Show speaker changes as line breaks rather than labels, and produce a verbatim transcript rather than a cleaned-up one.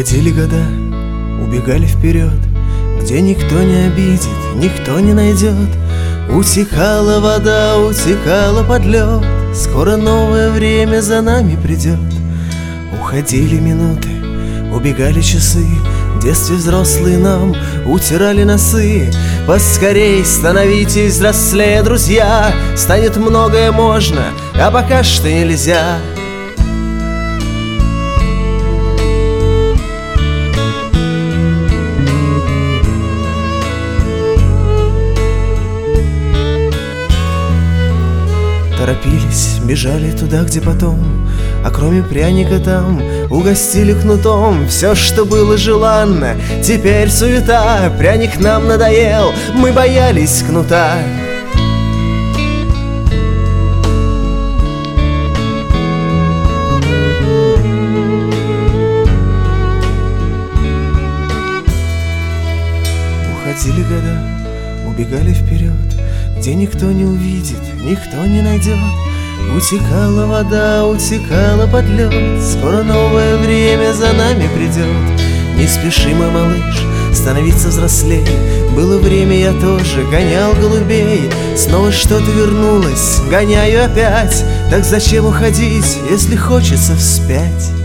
Уходили года, убегали вперед, где никто не обидит, никто не найдет. Утекала вода, утекала под лед, скоро новое время за нами придет. Уходили минуты, убегали часы, в детстве взрослые нам утирали носы. Поскорей становитесь взрослее, друзья, станет многое можно, а пока что нельзя. Торопились, бежали туда, где потом, а кроме пряника там угостили кнутом. Все, что было желанно, теперь суета. Пряник нам надоел, мы боялись кнута. Уходили года, убегали вперед, где никто не увидит, никто не найдет. Утекала вода, утекала под лед, скоро новое время за нами придет. Не спеши, мой малыш, становиться взрослей. Было время, я тоже гонял голубей. Снова что-то вернулось, гоняю опять. Так зачем уходить, если хочется вспять?